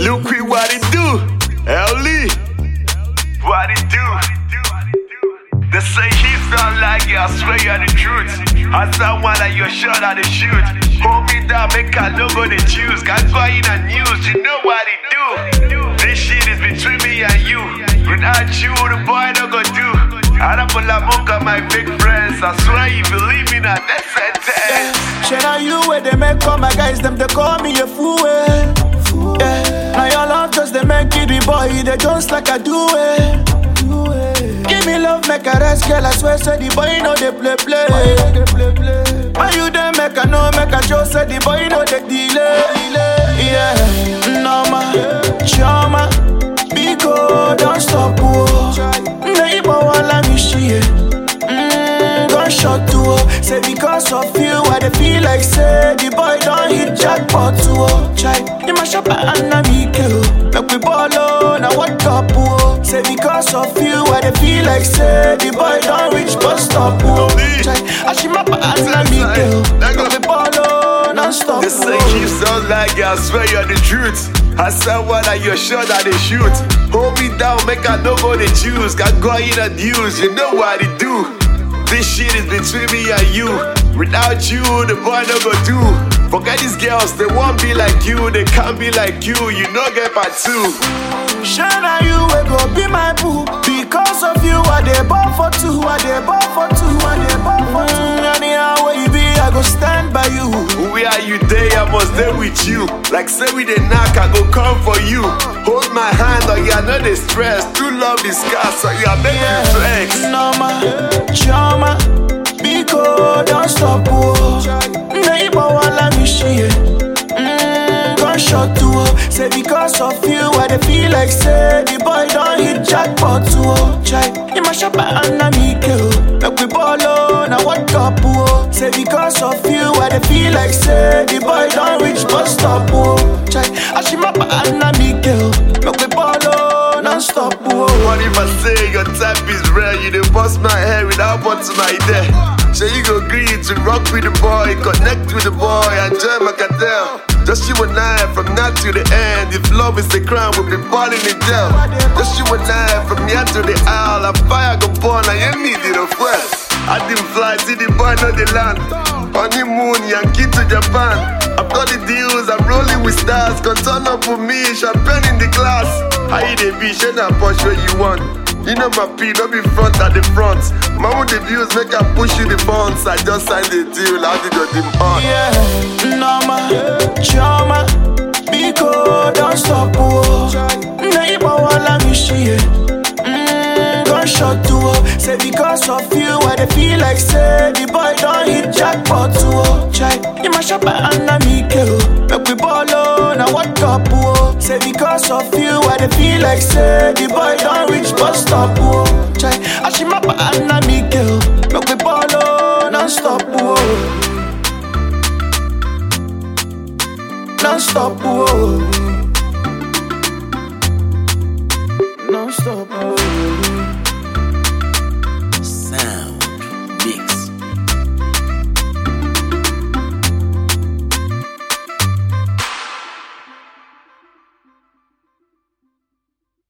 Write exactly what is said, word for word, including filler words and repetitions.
Look quick what it do. L-Lee. What it do? They say he sound like you, I swear you're the truth. I someone that you're sure that they shoot. Hold me down, make a logo they choose. Can't go in the news, you know what it do. This shit is between me and you. Without you, the boy don't go do. I don't pull a monk on my big friends. I swear you believe me now, that's sentence. Share now you where they make all my guys, them they call me a fool. Yeah. Now your love just they make it the boy, they just like I do it. Give me love, make a rest, girl. I swear, say the boy know they play play. Why you they make a know, make a show, say the boy know they delay. Yeah, no ma, chama, Biko, don't stop, oh. Neighbor, wala me she, mm, gunshot too, oh. Say because of you, I dey feel like say the boy don't hit jackpot too, oh. Chai, in my shop and I make it, make we ball on, I what up, oh. Say because of you, I dey feel like say the boy don't reach bus stop, oh. Chai, I she my and I make it, make we ball on, non-stop, oh. They say keep sound like you, I swear you're the truth. I said what are you sure that they shoot? Hold me down, make I know what they choose. Got go in the news, you know what it do. This shit is between me and you. Without you, the boy no go do. Forget these girls, they won't be like you. They can't be like you, you know get part two. Shine on you, we go be my boo. Because of you, I dey ball for two. I dey ball for two, I dey ball for two. Mm, anyhow where you be, I go stand by you. Where are you there? I must stay with you. Like say we dey knock, I go come for you. Hold my hand, or you are not the stress. True love is scarce, so you are making me flex. No ma, chama, Biko, don't stop, oh. Neighbor, wala me she, mm, gunshot too, oh. Say because of you, I dey feel like say the boy don't hit jackpot too, oh. Chai, in my shop and I make it, make we ball on, I what up, oh. Say because of you, I dey feel like say the boy don't reach bus stop, oh. Chai, I she my and I make it, make we ball on, non-stop, oh. What if I say your type is rare? You dey bust my hair without what's my day. So you go agree to rock with the boy, connect with the boy, enjoy my cartel. Just you and I from now to the end. If love is the crime, we'll be balling it down. Just you and I from here to the isle. A fire go burn, I ain't needed a fuel. I didn't fly, see the boy know the land. Honeymoon, Yankee to Japan. I've got the deals, I'm rolling with stars. Come turn up with me, champagne in the glass. How you dey be, share that push where you want. You know my P, don't be front at the front. Man with the views, make I push you the funds. I just signed the deal, how did you demand? Yeah, no ma, chama, Biko, don't stop, oh. Neighbor, wala me she, mm, gunshot too, oh. Say because of you, I dey feel like say the boy don't hit jackpot too, oh. Chai, in my shop and I make it, make we ball on, I what up, oh. Say because of you, I dey feel like say the boy don't reach bus stop, oh.